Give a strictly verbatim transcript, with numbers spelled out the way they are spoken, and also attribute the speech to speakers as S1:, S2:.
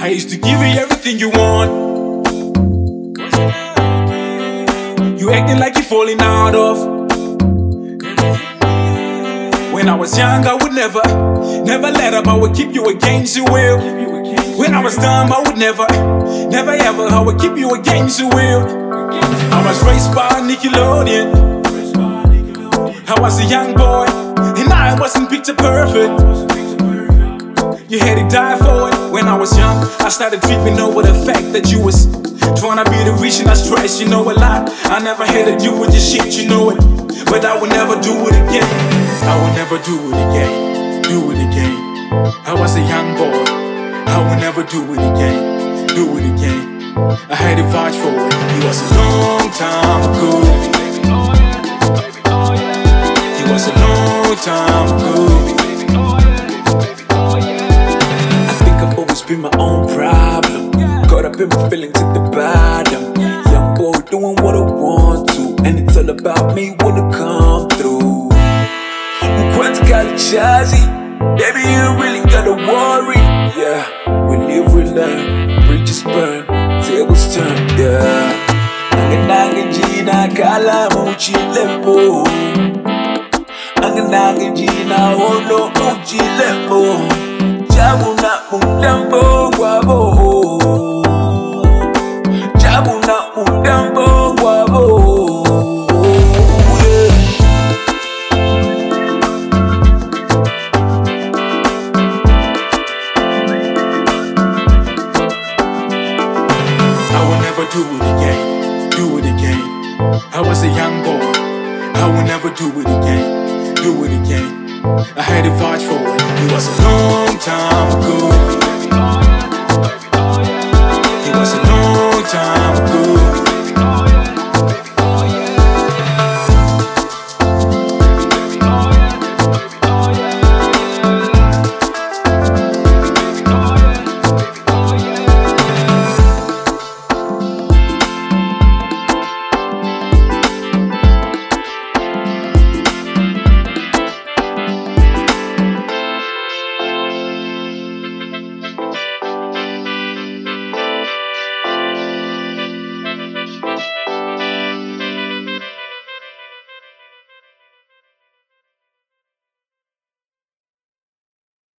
S1: I used to give you everything you want. You acting like you're falling out of. When I was young, I would never, never let up. I would keep you against your will. When I was dumb, I would never, never ever. I would keep you against your will. I was raised by Nickelodeon. I was a young boy, and I wasn't picture perfect. You had to die for it. When I was young, I started tripping over the fact that you was trying to be the reason I stress. You know a lot. I never had to do with your shit, you know it. But I would never do it again. I would never do it again. Do it again. I was a young boy. I would never do it again. Do it again. I had to fight for it. It was a long time ago. It was a long time ago. I think I've always been my own problem. Caught up in my feelings at the bottom. Young boy doing what I want to, and it's all about me wanna come through. Quite chazi, baby, you really gotta worry. Yeah, we live, we learn, bridges burn, tables turn. Yeah, Angananga Gina Kala Muchi Lepo. Angananga Gina Olo Muchi Lepo. Jabuna Mundambo Wabo. Jabuna Mundambo Wabo. Do it again, do it again. I was a young boy, I will never do it again, do it again. I had to fight for it, it was a long time ago.